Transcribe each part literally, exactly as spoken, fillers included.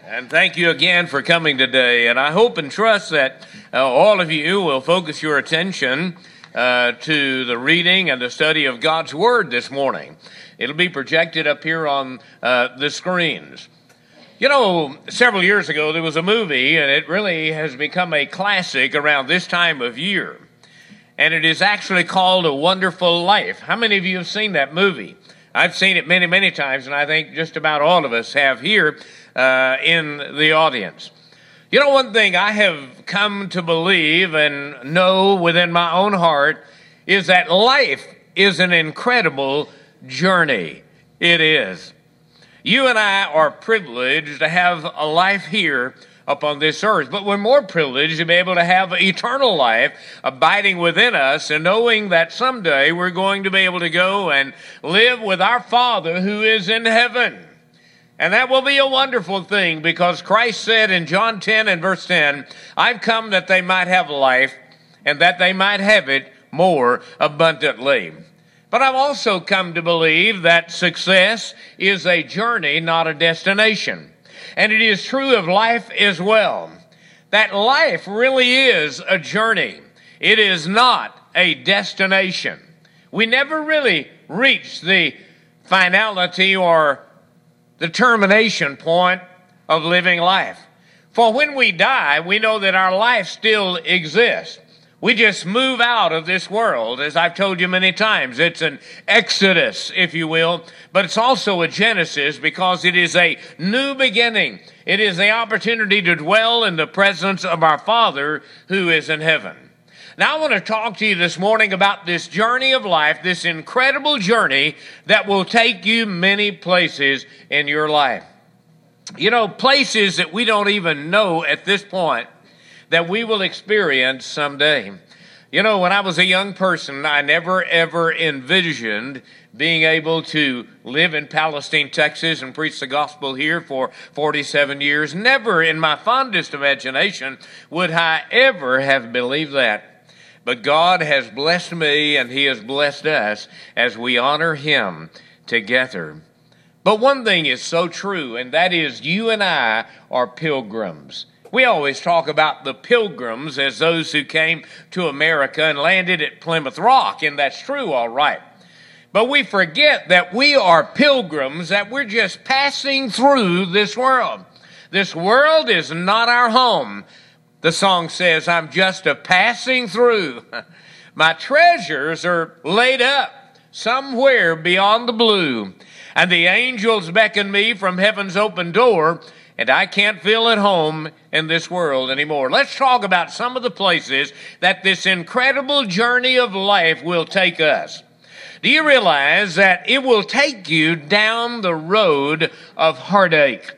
And thank you again for coming today. And I hope and trust that uh, all of you will focus your attention uh, to the reading and the study of God's Word this morning. It'll be projected up here on uh, the screens. You know, several years ago there was a movie, and it really has become a classic around this time of year. And it is actually called A Wonderful Life. How many of you have seen that movie? I've seen it many, many times, and I think just about all of us have here uh, in the audience. You know, one thing I have come to believe and know within my own heart is that life is an incredible journey. It is. You and I are privileged to have a life here upon this earth, but we're more privileged to be able to have eternal life abiding within us and knowing that someday we're going to be able to go and live with our Father who is in heaven. And that will be a wonderful thing, because Christ said in John ten and verse ten, I've come that they might have life and that they might have it more abundantly. But I've also come to believe that success is a journey, not a destination. And it is true of life as well, that life really is a journey. It is not a destination. We never really reach the finality or the termination point of living life. For when we die, we know that our life still exists. We just move out of this world, as I've told you many times. It's an exodus, if you will, but it's also a genesis, because it is a new beginning. It is the opportunity to dwell in the presence of our Father who is in heaven. Now I want to talk to you this morning about this journey of life, this incredible journey that will take you many places in your life. You know, places that we don't even know at this point that we will experience someday. You know, when I was a young person, I never ever envisioned being able to live in Palestine, Texas, and preach the gospel here for forty-seven years. Never in my fondest imagination would I ever have believed that. But God has blessed me, and He has blessed us as we honor Him together. But one thing is so true, and that is you and I are pilgrims. We always talk about the pilgrims as those who came to America and landed at Plymouth Rock, and that's true, all right. But we forget that we are pilgrims, that we're just passing through this world. This world is not our home. The song says, I'm just a passing through. My treasures are laid up somewhere beyond the blue, and the angels beckon me from heaven's open door, and I can't feel at home in this world anymore. Let's talk about some of the places that this incredible journey of life will take us. Do you realize that it will take you down the road of heartache?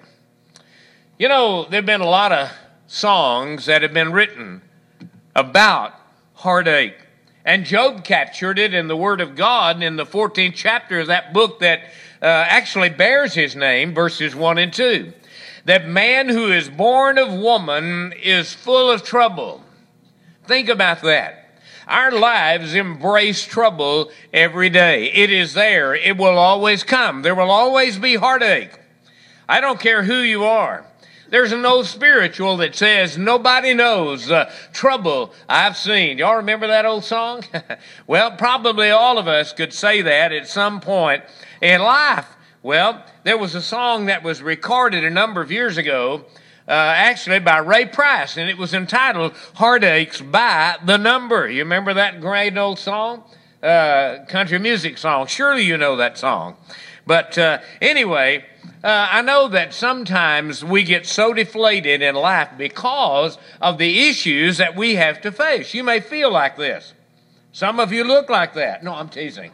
You know, there have been a lot of songs that have been written about heartache. And Job captured it in the Word of God in the fourteenth chapter of that book that uh, actually bears his name, verses one and two. That man who is born of woman is full of trouble. Think about that. Our lives embrace trouble every day. It is there. It will always come. There will always be heartache. I don't care who you are. There's an old spiritual that says, nobody knows the trouble I've seen. Y'all remember that old song? Well, probably all of us could say that at some point in life. Well, there was a song that was recorded a number of years ago, uh, actually by Ray Price, and it was entitled Heartaches by the Number. You remember that great old song? Uh, country music song. Surely you know that song. But uh, anyway, uh, I know that sometimes we get so deflated in life because of the issues that we have to face. You may feel like this. Some of you look like that. No, I'm teasing.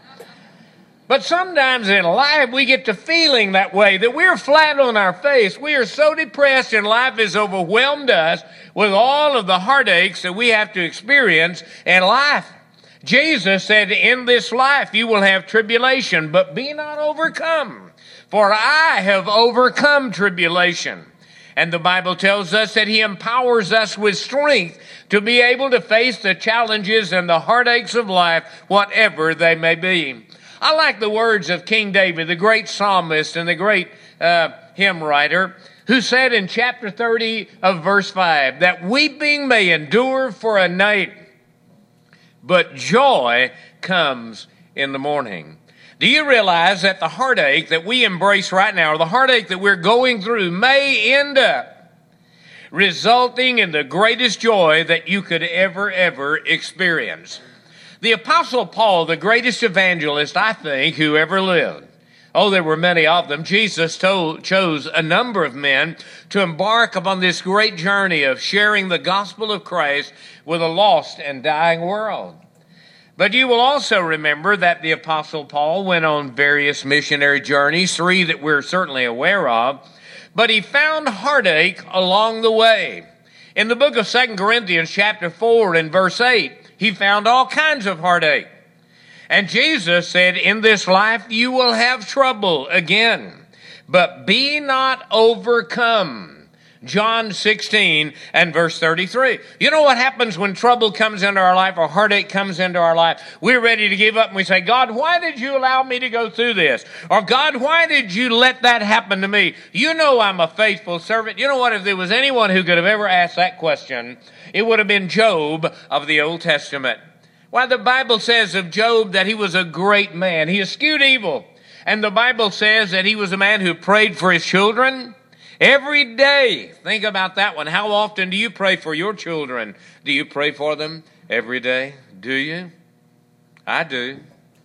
But sometimes in life we get to feeling that way, that we're flat on our face. We are so depressed and life has overwhelmed us with all of the heartaches that we have to experience in life. Jesus said, in this life you will have tribulation, but be not overcome, for I have overcome tribulation. And the Bible tells us that He empowers us with strength to be able to face the challenges and the heartaches of life, whatever they may be. I like the words of King David, the great psalmist and the great uh, hymn writer, who said in chapter thirty of verse five that weeping may endure for a night, but joy comes in the morning. Do you realize that the heartache that we embrace right now, or the heartache that we're going through, may end up resulting in the greatest joy that you could ever, ever experience? The Apostle Paul, the greatest evangelist, I think, who ever lived. Oh, there were many of them. Jesus told, chose a number of men to embark upon this great journey of sharing the gospel of Christ with a lost and dying world. But you will also remember that the Apostle Paul went on various missionary journeys, three that we're certainly aware of, but he found heartache along the way. In the book of Second Corinthians chapter four and verse eight, he found all kinds of heartache. And Jesus said, in this life you will have trouble again, but be not overcome. John sixteen and verse thirty-three. You know what happens when trouble comes into our life or heartache comes into our life? We're ready to give up and we say, God, why did you allow me to go through this? Or God, why did you let that happen to me? You know I'm a faithful servant. You know what? If there was anyone who could have ever asked that question, it would have been Job of the Old Testament. Why, the Bible says of Job that he was a great man. He eschewed evil. And the Bible says that he was a man who prayed for his children every day. Think about that one. How often do you pray for your children? Do you pray for them every day? Do you? I do.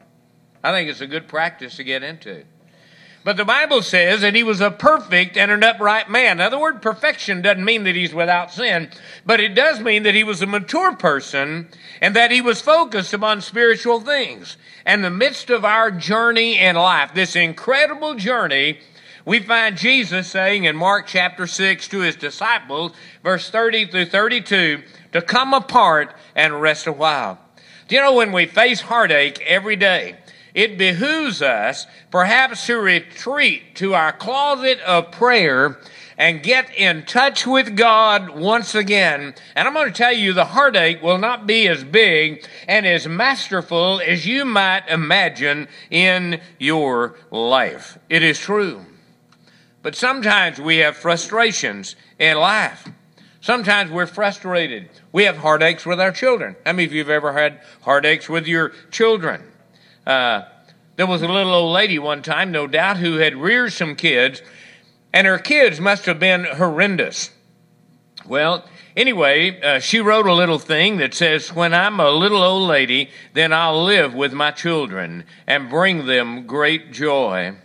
I think it's a good practice to get into. But the Bible says that he was a perfect and an upright man. Now, the word perfection doesn't mean that he's without sin, but it does mean that he was a mature person and that he was focused upon spiritual things. And in the midst of our journey in life, this incredible journey, we find Jesus saying in Mark chapter six to his disciples, verse thirty through thirty-two, to come apart and rest a while. Do you know, when we face heartache every day, it behooves us perhaps to retreat to our closet of prayer and get in touch with God once again. And I'm going to tell you, the heartache will not be as big and as masterful as you might imagine in your life. It is true. But sometimes we have frustrations in life. Sometimes we're frustrated. We have heartaches with our children. How many of you have ever had heartaches with your children? Uh, there was a little old lady one time, no doubt, who had reared some kids, and her kids must have been horrendous. Well, anyway, uh, she wrote a little thing that says, when I'm a little old lady, then I'll live with my children and bring them great joy.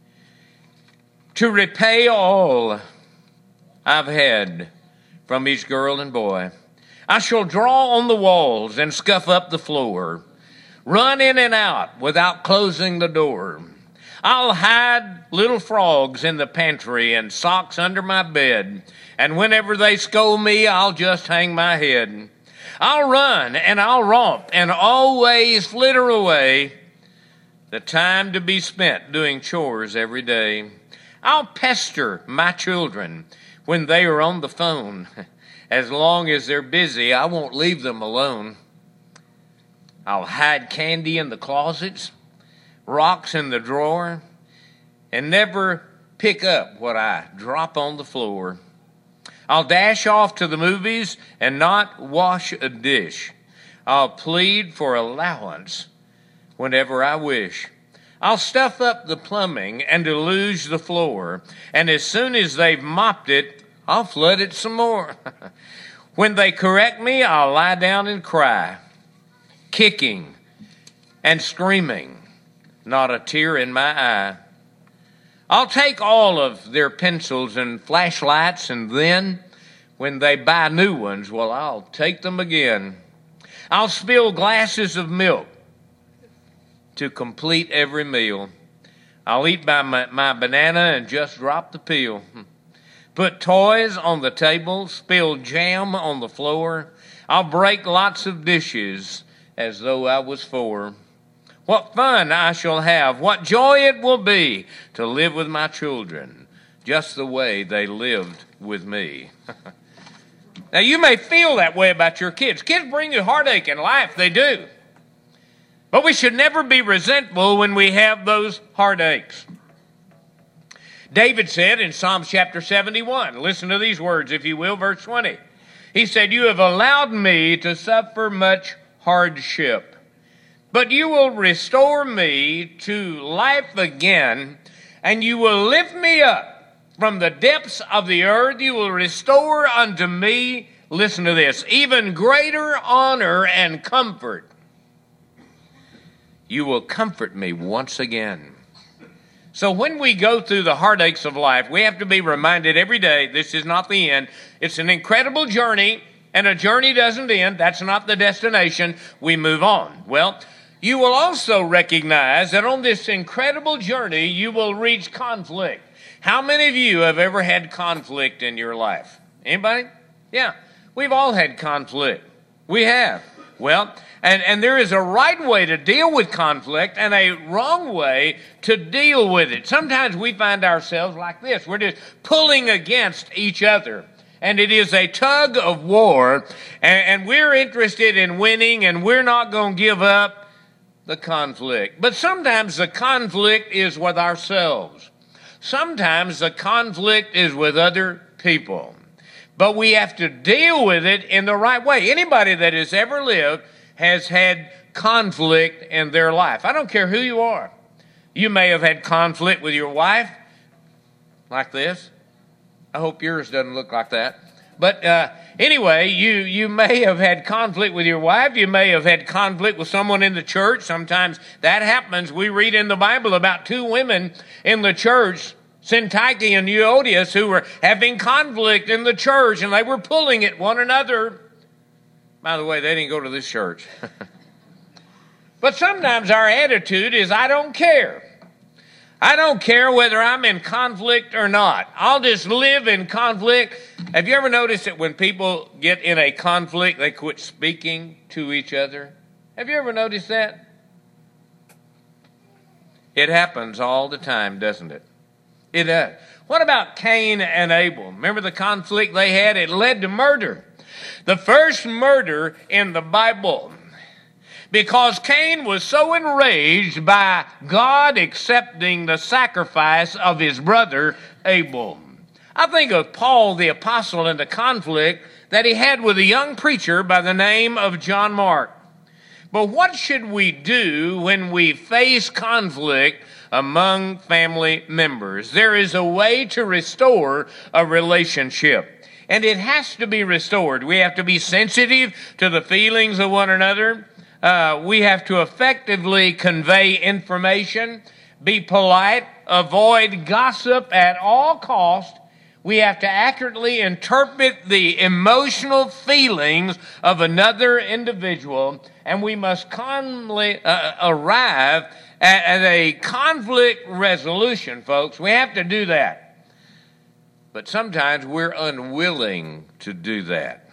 To repay all I've had from each girl and boy, I shall draw on the walls and scuff up the floor, run in and out without closing the door. I'll hide little frogs in the pantry and socks under my bed, and whenever they scold me, I'll just hang my head. I'll run and I'll romp and always flitter away the time to be spent doing chores every day. I'll pester my children when they are on the phone. As long as they're busy, I won't leave them alone. I'll hide candy in the closets, rocks in the drawer, and never pick up what I drop on the floor. I'll dash off to the movies and not wash a dish. I'll plead for allowance whenever I wish. I'll stuff up the plumbing and deluge the floor, and as soon as they've mopped it, I'll flood it some more. When they correct me, I'll lie down and cry, kicking and screaming, not a tear in my eye. I'll take all of their pencils and flashlights, and then, when they buy new ones, well, I'll take them again. I'll spill glasses of milk to complete every meal. I'll eat my, my, my banana and just drop the peel. Put toys on the table, spill jam on the floor. I'll break lots of dishes as though I was four. What fun I shall have, what joy it will be to live with my children just the way they lived with me. Now, you may feel that way about your kids. Kids bring you heartache in life, they do. But we should never be resentful when we have those heartaches. David said in Psalms chapter seventy-one, listen to these words, if you will, verse twenty. He said, you have allowed me to suffer much hardship, but you will restore me to life again, and you will lift me up from the depths of the earth. You will restore unto me, listen to this, even greater honor and comfort. You will comfort me once again. So when we go through the heartaches of life, we have to be reminded every day, this is not the end. It's an incredible journey, and a journey doesn't end. That's not the destination. We move on. Well, you will also recognize that on this incredible journey, you will reach conflict. How many of you have ever had conflict in your life? Anybody? Yeah, we've all had conflict. We have. Well, and, and there is a right way to deal with conflict and a wrong way to deal with it. Sometimes we find ourselves like this. We're just pulling against each other. And it is a tug of war. And, and we're interested in winning, and we're not going to give up the conflict. But sometimes the conflict is with ourselves. Sometimes the conflict is with other people. But we have to deal with it in the right way. Anybody that has ever lived has had conflict in their life. I don't care who you are. You may have had conflict with your wife, like this. I hope yours doesn't look like that. But uh, anyway, you, you may have had conflict with your wife. You may have had conflict with someone in the church. Sometimes that happens. We read in the Bible about two women in the church, Syntyche and Euodias, who were having conflict in the church, and they were pulling at one another. By the way, they didn't go to this church. But sometimes our attitude is, I don't care. I don't care whether I'm in conflict or not. I'll just live in conflict. Have you ever noticed that when people get in a conflict, they quit speaking to each other? Have you ever noticed that? It happens all the time, doesn't it? It does. What about Cain and Abel? Remember the conflict they had? It led to murder. The first murder in the Bible. Because Cain was so enraged by God accepting the sacrifice of his brother Abel. I think of Paul the apostle and the conflict that he had with a young preacher by the name of John Mark. But what should we do when we face conflict among family members? There is a way to restore a relationship, and it has to be restored. We have to be sensitive to the feelings of one another. Uh, we have to effectively convey information, be polite, avoid gossip at all costs. We have to accurately interpret the emotional feelings of another individual, and we must calmly uh, arrive at, at a conflict resolution, folks. We have to do that. But sometimes we're unwilling to do that.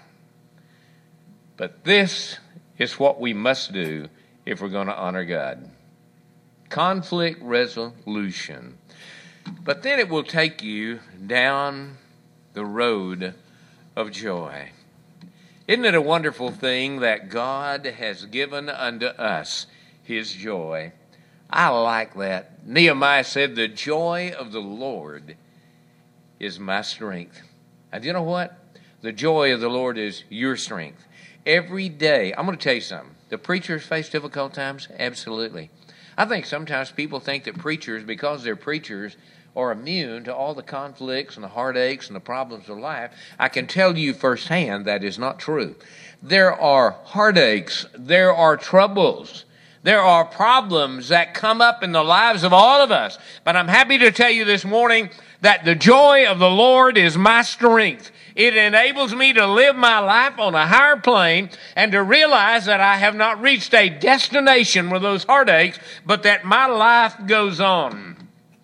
But this is what we must do if we're going to honor God. Conflict resolution. But then it will take you down the road of joy. Isn't it a wonderful thing that God has given unto us his joy? I like that. Nehemiah said, the joy of the Lord is my strength. And you know what? The joy of the Lord is your strength. Every day, I'm going to tell you something. Do preachers face difficult times? Absolutely. I think sometimes people think that preachers, because they're preachers, are immune to all the conflicts and the heartaches and the problems of life. I can tell you firsthand that is not true. There are heartaches. There are troubles. There are problems that come up in the lives of all of us. But I'm happy to tell you this morning that the joy of the Lord is my strength. It enables me to live my life on a higher plane and to realize that I have not reached a destination with those heartaches, but that my life goes on.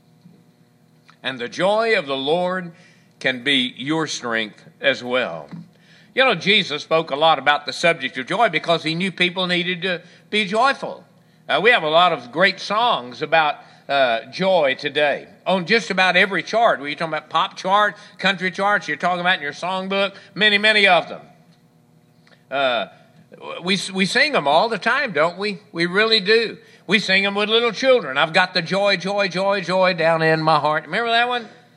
And the joy of the Lord can be your strength as well. You know, Jesus spoke a lot about the subject of joy because he knew people needed to be joyful. Uh, we have a lot of great songs about uh, joy today on just about every chart. Were you talking about pop chart, country charts? You're talking about in your songbook? Many, many of them. Uh, we, we sing them all the time, don't we? We really do. We sing them with little children. I've got the joy, joy, joy, joy down in my heart. Remember that one?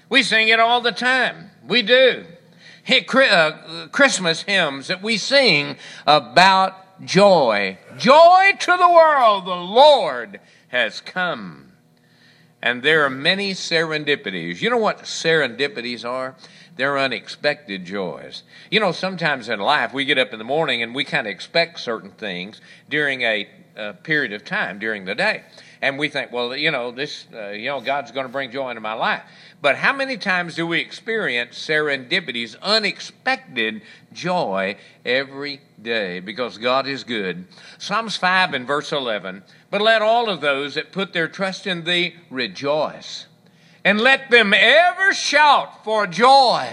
We sing it all the time. We do. Christmas hymns that we sing about joy. Joy to the world, the Lord has come. And there are many serendipities. You know what serendipities are? They're unexpected joys. You know, sometimes in life we get up in the morning and we kind of expect certain things during a, a period of time during the day. And we think, well, you know, this, uh, you know, God's going to bring joy into my life. But how many times do we experience serendipities, unexpected joy every day? Because God is good. Psalms five and verse eleven, but let all of those that put their trust in thee rejoice, and let them ever shout for joy.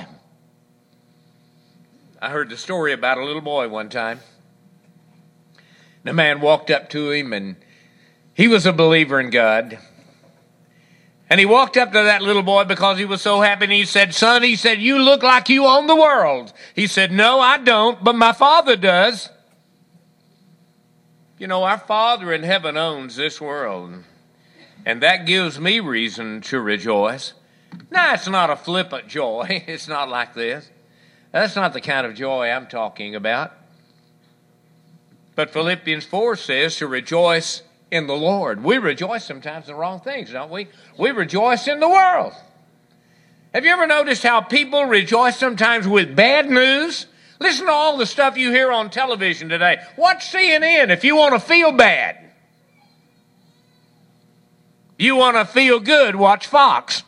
I heard the story about a little boy one time. The man walked up to him, and he was a believer in God. And he walked up to that little boy because he was so happy, and he said, son, he said, you look like you own the world. He said, no, I don't, but my Father does. You know, our Father in heaven owns this world, and that gives me reason to rejoice. Now, it's not a flippant joy. It's not like this. That's not the kind of joy I'm talking about. But Philippians four says to rejoice in the Lord. We rejoice sometimes in the wrong things, don't we? We rejoice in the world. Have you ever noticed how people rejoice sometimes with bad news? Listen to all the stuff you hear on television today. Watch C N N if you want to feel bad. You want to feel good, watch Fox.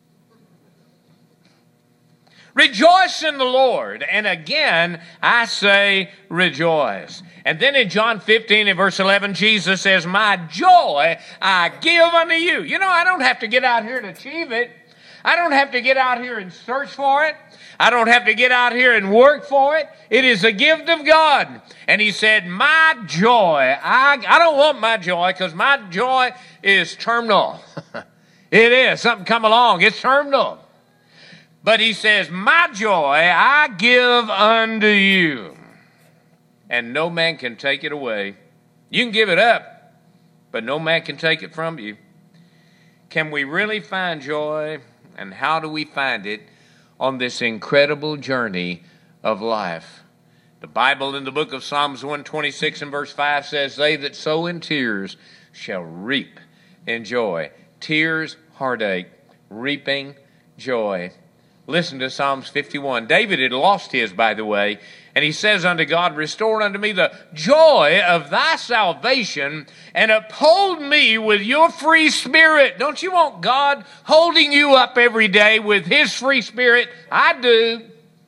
Rejoice in the Lord. And again, I say rejoice. And then in John fifteen and verse eleven, Jesus says, my joy I give unto you. You know, I don't have to get out here to achieve it. I don't have to get out here and search for it. I don't have to get out here and work for it. It is a gift of God. And he said, my joy, I, I don't want my joy because my joy is terminal. It is. Something come along. It's terminal. But he says, my joy I give unto you, and no man can take it away. You can give it up, but no man can take it from you. Can we really find joy, and how do we find it on this incredible journey of life? The Bible in the book of Psalms one twenty-six and verse five says, they that sow in tears shall reap in joy. Tears, heartache, reaping joy. Listen to Psalms fifty-one. David had lost his, by the way, and he says unto God, restore unto me the joy of thy salvation, and uphold me with your free spirit. Don't you want God holding you up every day with his free spirit? I do.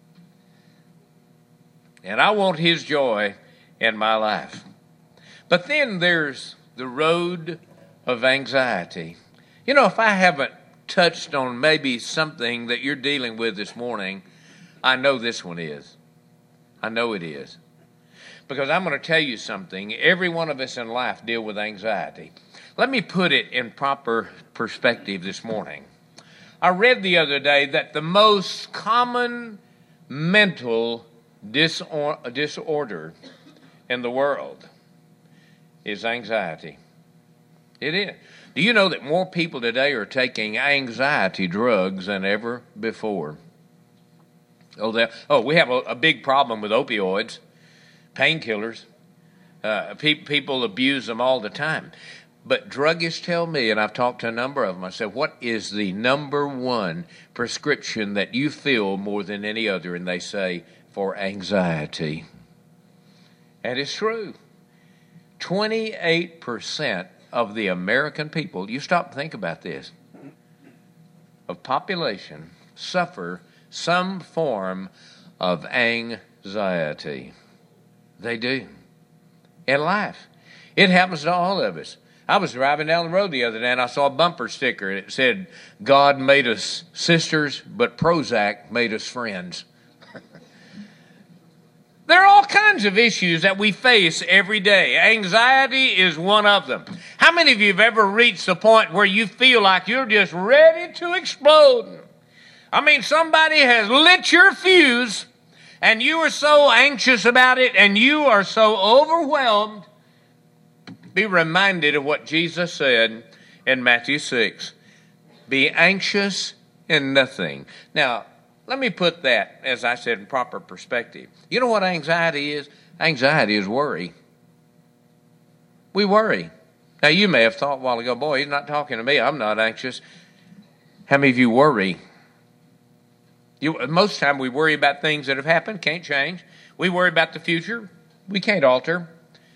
And I want his joy in my life. But then there's the road of anxiety. You know, if I haven't touched on maybe something that you're dealing with this morning, I know this one is. I know it is. Because I'm going to tell you something. Every one of us in life deal with anxiety. Let me put it in proper perspective this morning. I read the other day that the most common mental disor- disorder in the world is anxiety. It is. Do you know that more people today are taking anxiety drugs than ever before? Oh, oh we have a, a big problem with opioids, painkillers. Uh, pe- people abuse them all the time. But druggists tell me, and I've talked to a number of them, I said, what is the number one prescription that you feel more than any other? And they say, for anxiety. And it's true. twenty-eight percent of the American people, you stop and think about this, of population suffer some form of anxiety. They do. In life. It happens to all of us. I was driving down the road the other day and I saw a bumper sticker and it said, God made us sisters, but Prozac made us friends. There are all kinds of issues that we face every day. Anxiety is one of them. How many of you have ever reached the point where you feel like you're just ready to explode? I mean, somebody has lit your fuse and you are so anxious about it and you are so overwhelmed. Be reminded of what Jesus said in Matthew six. Be anxious in nothing. Now, let me put that, as I said, in proper perspective. You know what anxiety is? Anxiety is worry. We worry. Now, you may have thought a while ago, boy, he's not talking to me. I'm not anxious. How many of you worry? You, most of the time we worry about things that have happened, can't change. We worry about the future, we can't alter.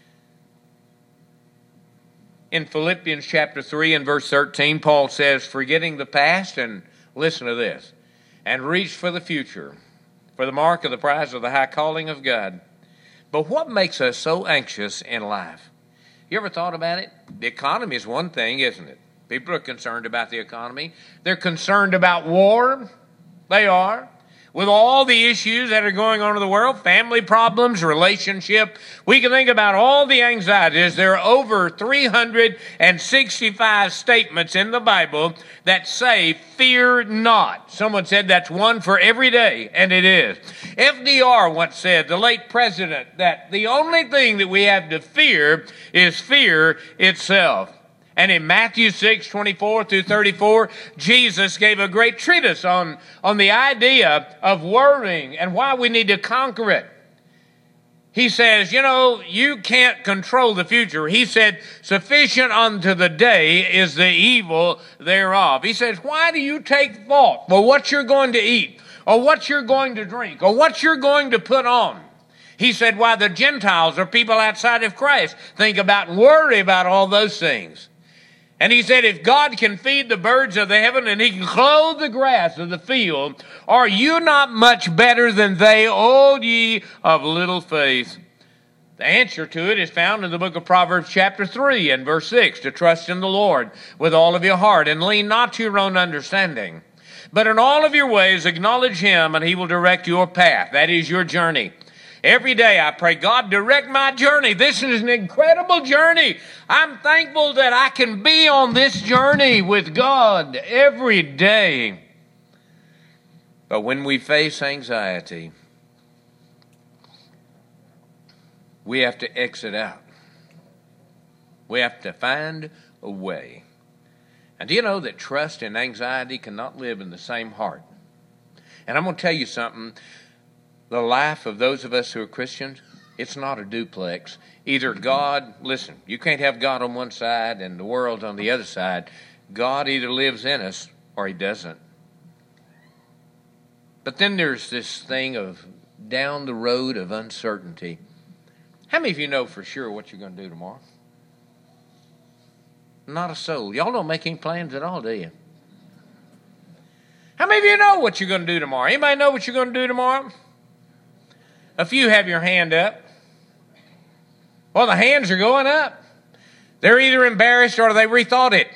In Philippians chapter three and verse thirteen, Paul says, forgetting the past, and listen to this, and reach for the future, for the mark of the prize of the high calling of God. But what makes us so anxious in life? You ever thought about it? The economy is one thing, isn't it? People are concerned about the economy. They're concerned about war. They are. With all the issues that are going on in the world, family problems, relationship, we can think about all the anxieties. There are over three hundred sixty-five statements in the Bible that say, fear not. Someone said that's one for every day, and it is. F D R once said, the late president, that the only thing that we have to fear is fear itself. And in Matthew six, twenty-four through thirty-four, Jesus gave a great treatise on, on the idea of worrying and why we need to conquer it. He says, you know, you can't control the future. He said, sufficient unto the day is the evil thereof. He says, why do you take thought for what you're going to eat, or what you're going to drink, or what you're going to put on? He said, why the Gentiles, or people outside of Christ, think about and worry about all those things. And he said, if God can feed the birds of the heaven and he can clothe the grass of the field, are you not much better than they, O ye of little faith? The answer to it is found in the book of Proverbs chapter three and verse six, to trust in the Lord with all of your heart and lean not to your own understanding. But in all of your ways acknowledge him, and he will direct your path. That is your journey. Every day I pray, God, direct my journey. This is an incredible journey. I'm thankful that I can be on this journey with God every day. But when we face anxiety, we have to exit out. We have to find a way. And do you know that trust and anxiety cannot live in the same heart? And I'm going to tell you something. The life of those of us who are Christians, it's not a duplex. Either God, listen, you can't have God on one side and the world on the other side. God either lives in us or he doesn't. But then there's this thing of down the road of uncertainty. How many of you know for sure what you're going to do tomorrow? Not a soul. Y'all don't make any plans at all, do you? How many of you know what you're going to do tomorrow? Anybody know what you're going to do tomorrow? A few have your hand up. Well, the hands are going up. They're either embarrassed or they rethought it.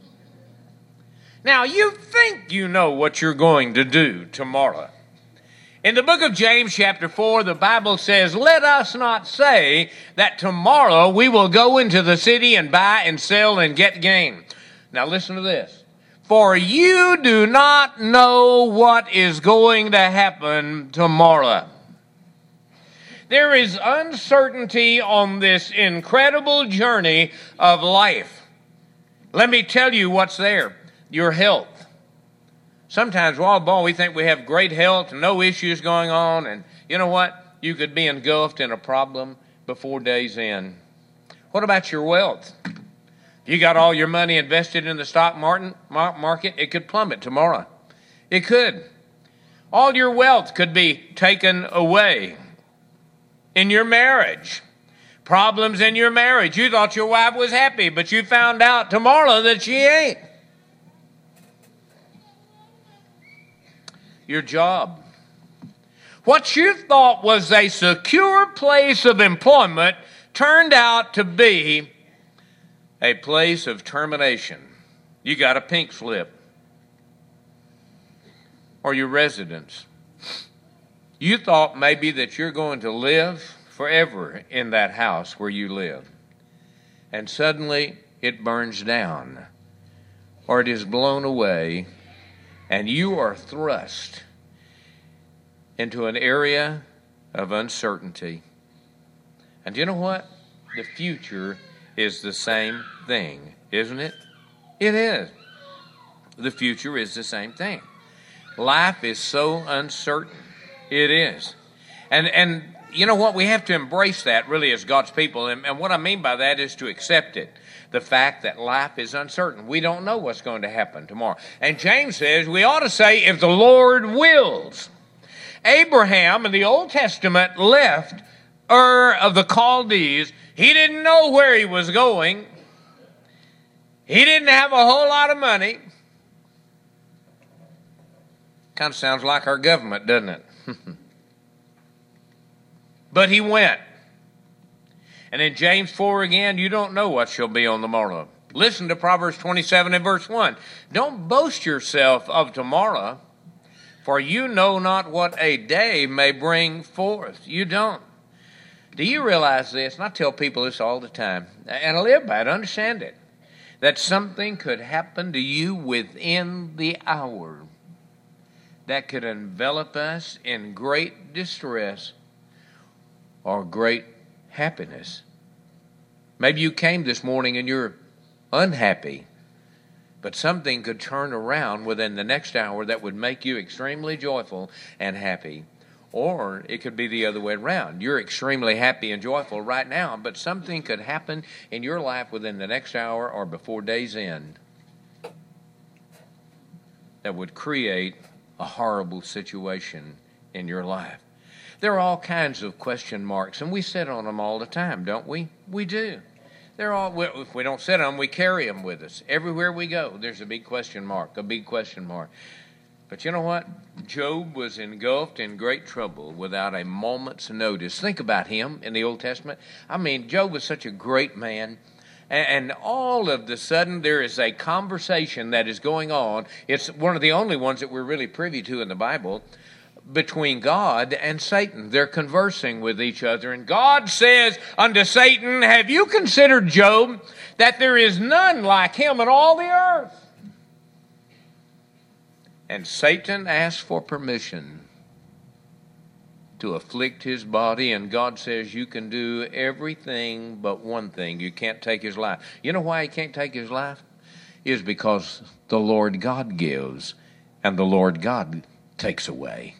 Now, you think you know what you're going to do tomorrow. In the book of James chapter four, the Bible says, let us not say that tomorrow we will go into the city and buy and sell and get gain. Now, listen to this. For you do not know what is going to happen tomorrow. There is uncertainty on this incredible journey of life. Let me tell you what's there. Your health. Sometimes, well, boy, we think we have great health, no issues going on, and you know what? You could be engulfed in a problem before day's end. What about your wealth? If you got all your money invested in the stock market, it could plummet tomorrow. It could. All your wealth could be taken away. In your marriage, problems in your marriage. You thought your wife was happy, but you found out tomorrow that she ain't. Your job. What you thought was a secure place of employment turned out to be a place of termination. You got a pink slip. Or your residence. You thought maybe that you're going to live forever in that house where you live. And suddenly it burns down, or it is blown away, and you are thrust into an area of uncertainty. And you know what? The future is the same thing, isn't it? It is. The future is the same thing. Life is so uncertain. It is. And, and you know what? We have to embrace that really as God's people. And, and what I mean by that is to accept it. The fact that life is uncertain. We don't know what's going to happen tomorrow. And James says we ought to say, if the Lord wills. Abraham in the Old Testament left Ur of the Chaldees. He didn't know where he was going. He didn't have a whole lot of money. Kind of sounds like our government, doesn't it? But he went. And in James four again, you don't know what shall be on the morrow. Listen to Proverbs twenty-seven and verse one. Don't boast yourself of tomorrow, for you know not what a day may bring forth. You don't. Do you realize this? And I tell people this all the time, and I live by it, understand it, that something could happen to you within the hour that could envelop us in great distress or great happiness. Maybe you came this morning and you're unhappy, but something could turn around within the next hour that would make you extremely joyful and happy. Or it could be the other way around. You're extremely happy and joyful right now, but something could happen in your life within the next hour or before day's end that would create a horrible situation in your life. There are all kinds of question marks, and we sit on them all the time, don't we? We do. They're all, if we don't sit on them, we carry them with us. Everywhere we go, there's a big question mark, a big question mark. But you know what? Job was engulfed in great trouble without a moment's notice. Think about him in the Old Testament. I mean, Job was such a great man. And all of the sudden, there is a conversation that is going on. It's one of the only ones that we're really privy to in the Bible, between God and Satan. They're conversing with each other. And God says unto Satan, have you considered Job, that there is none like him in all the earth? And Satan asked for permission to afflict his body, and God says you can do everything but one thing. You can't take his life. You know why he can't take his life? Is because the Lord God gives and the Lord God takes away.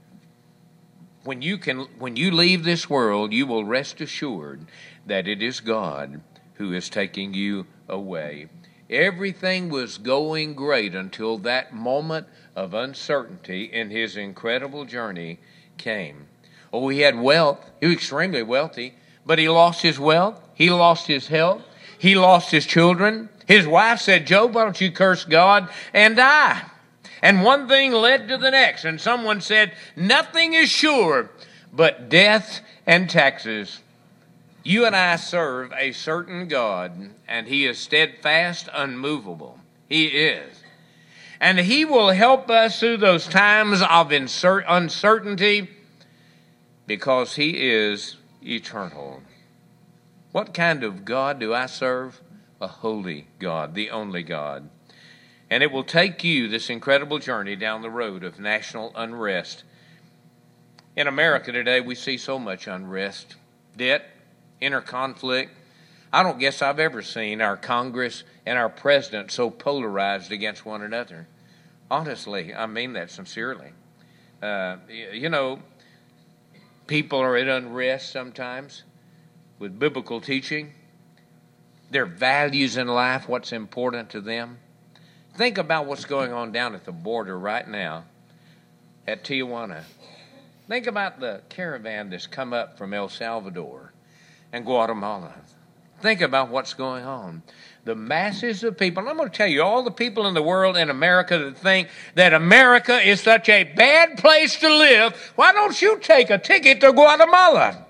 When you can, when you leave this world, you will rest assured that it is God who is taking you away. Everything was going great until that moment of uncertainty in his incredible journey came. Oh, he had wealth. He was extremely wealthy, but he lost his wealth. He lost his health. He lost his children. His wife said, Job, why don't you curse God and die? And one thing led to the next. And someone said, nothing is sure but death and taxes. You and I serve a certain God, and he is steadfast, unmovable. He is. And he will help us through those times of insert uncertainty because he is eternal. What kind of God do I serve? A holy God, the only God. And it will take you this incredible journey down the road of national unrest. In America today, we see so much unrest, debt, inner conflict. I don't guess I've ever seen our Congress and our president so polarized against one another. Honestly, I mean that sincerely. Uh, you know, people are at unrest sometimes with biblical teaching, their values in life, what's important to them. Think about what's going on down at the border right now at Tijuana. Think about the caravan that's come up from El Salvador and Guatemala. Think about what's going on. The masses of people, and I'm going to tell you, all the people in the world in America that think that America is such a bad place to live, why don't you take a ticket to Guatemala?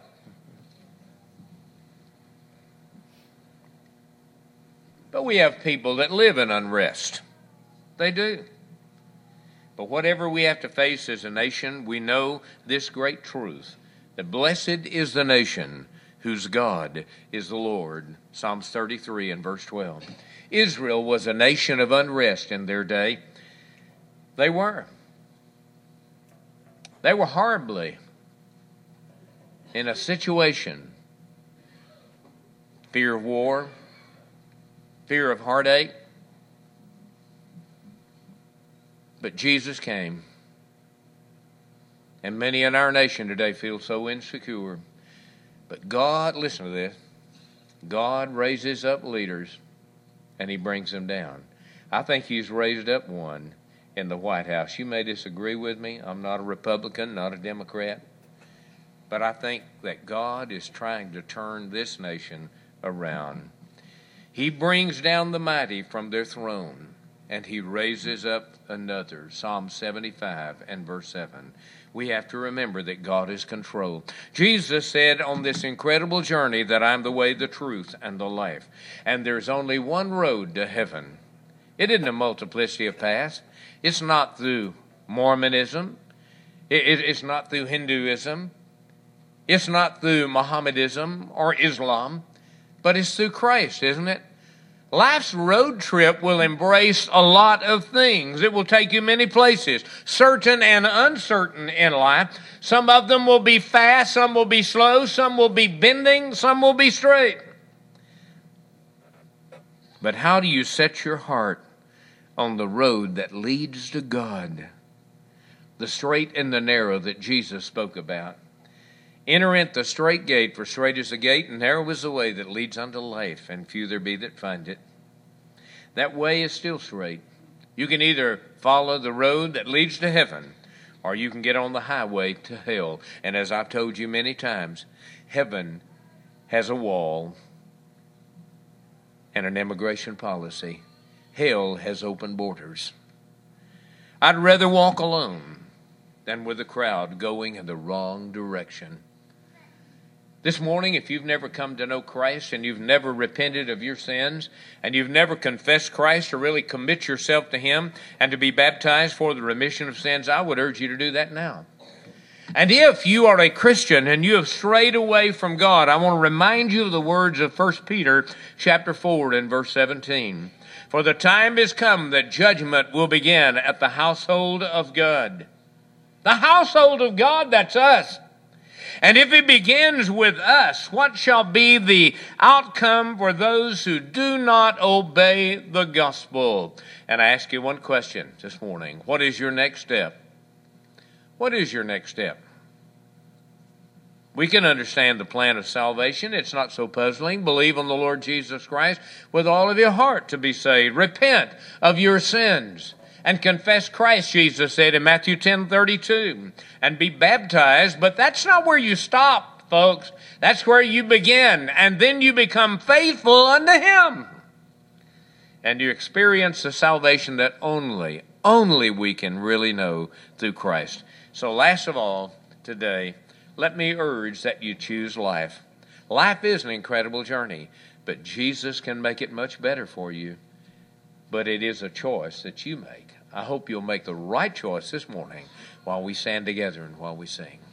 But we have people that live in unrest. They do. But whatever we have to face as a nation, we know this great truth, that blessed is the nation whose God is the Lord. Psalms thirty-three and verse twelve. Israel was a nation of unrest in their day. They were. They were horribly in a situation. Fear of war, fear of heartache. But Jesus came. And many in our nation today feel so insecure. But God, listen to this, God raises up leaders and he brings them down. I think he's raised up one in the White House. You may disagree with me. I'm not a Republican, not a Democrat. But I think that God is trying to turn this nation around. He brings down the mighty from their throne, and he raises up another. Psalm seventy-five and verse seven. We have to remember that God is control. Jesus said on this incredible journey that I'm the way, the truth, and the life. And there's only one road to heaven. It isn't a multiplicity of paths. It's not through Mormonism. It, it, it's not through Hinduism. It's not through Mohammedanism or Islam. But it's through Christ, isn't it? Life's road trip will embrace a lot of things. It will take you many places, certain and uncertain in life. Some of them will be fast, some will be slow, some will be bending, some will be straight. But how do you set your heart on the road that leads to God? The straight and the narrow that Jesus spoke about. Enter in the straight gate, for straight is the gate, and narrow is the way that leads unto life, and few there be that find it. That way is still straight. You can either follow the road that leads to heaven, or you can get on the highway to hell. And as I've told you many times, heaven has a wall and an immigration policy. Hell has open borders. I'd rather walk alone than with a crowd going in the wrong direction. This morning, if you've never come to know Christ and you've never repented of your sins and you've never confessed Christ to really commit yourself to Him and to be baptized for the remission of sins, I would urge you to do that now. And if you are a Christian and you have strayed away from God, I want to remind you of the words of First Peter chapter four and verse seventeen. For the time is come that judgment will begin at the household of God. The household of God, that's us. And if it begins with us, what shall be the outcome for those who do not obey the gospel? And I ask you one question this morning. What is your next step? What is your next step? We can understand the plan of salvation. It's not so puzzling. Believe on the Lord Jesus Christ with all of your heart to be saved. Repent of your sins and confess Christ, Jesus said in Matthew ten thirty-two, and be baptized. But that's not where you stop, folks. That's where you begin, and then you become faithful unto Him. And you experience the salvation that only, only we can really know through Christ. So last of all, today, let me urge that you choose life. Life is an incredible journey, but Jesus can make it much better for you. But it is a choice that you make. I hope you'll make the right choice this morning while we stand together and while we sing.